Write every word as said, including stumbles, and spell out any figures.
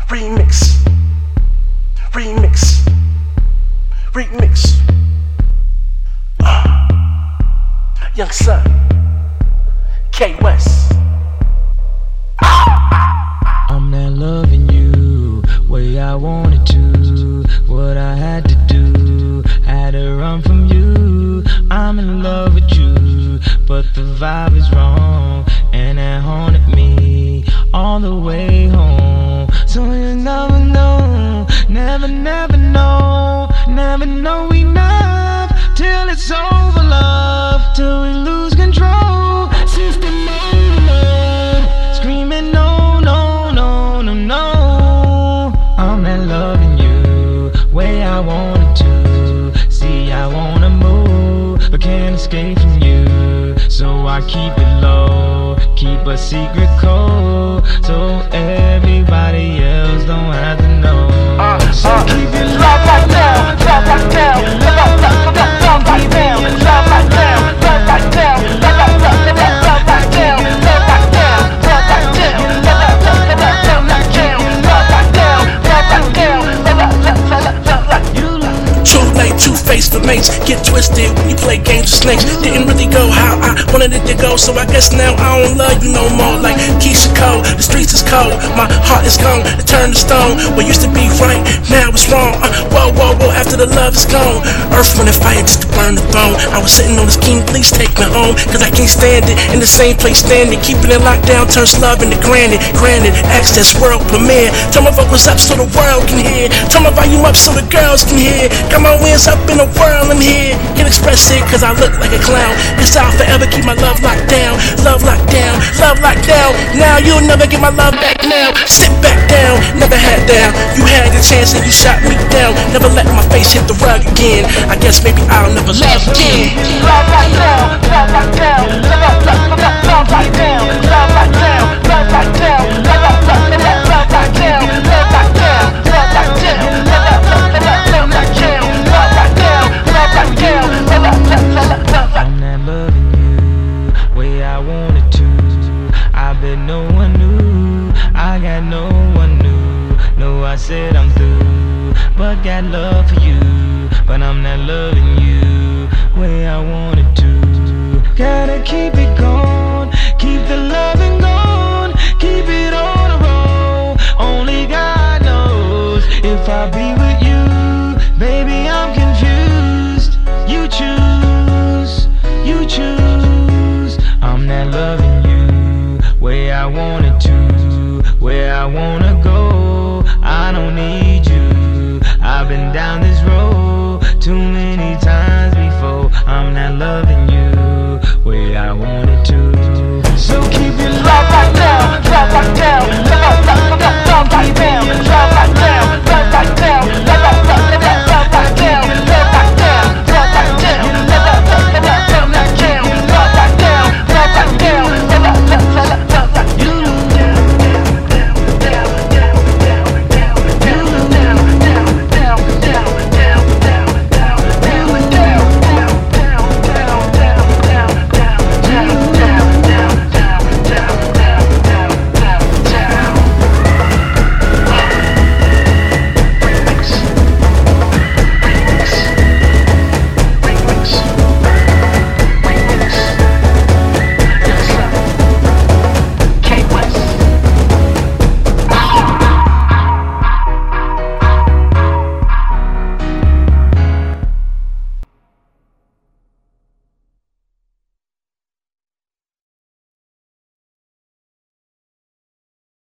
Remix, remix, remix. Uh, Young Son, K West. I'm not loving you way I wanted to. What I had to do, had to run from you. I'm in love with you, but the vibe is wrong, and it haunted me all the way home. So you never know, never, never know, never know enough till it's over, love, till we lose control. Sister Mama, screaming no, no, no, no, no. I'm not loving you way I wanted to. See, I wanna move, but can't escape from you. So I keep it low, keep a secret code, so everybody else don't have to know. So keep it love right now, love right now, love, love, love, love right now, love right now, love right now, love, love, love, love right now, love right now, love right now, love, love, love, love, love right now, love right now, love right now, love, love, love, love right you. Too late, two-faced for mates. Get twisted when you play games with snakes. Didn't really go how I wanted it to go, so I guess now I don't love you no more. Like Keisha Cole, the streets is cold, my heart is gone, it turned to stone. What used to be right, now it's wrong. uh, Whoa, whoa, whoa, after the love is gone. Earth, wind, and fire just to burn the throne. I was sitting on this king, please take me home, cause I can't stand it, in the same place standing. Keeping it locked down turns love into granted. Granted, access world premiere. Turn my vocals up so the world can hear. Turn my volume up so the girls can hear. Got my wings up in the world, I'm here. Can't express it cause I look like a clown. Guess I'll forever keep my love locked down. Love locked down, love locked down. Now you'll never get my love back now. Sit back down, never had down. You had the chance and you shot me down. Never let my face hit the rug again. I guess maybe I'll never love again. Love right now, love right now, love, love, love, love right now, love right now, love right now, love, love, love, love right now, love right now, love right now, love, love, love, love right now, love right now, love right now, love, love, love, love right. I'm not loving you way I wanted to. I bet no one knew, I got no one knew. No, I said I'm through, but got love for you. But I'm not loving you way I wanted to. Gotta keep it going, keep the loving going.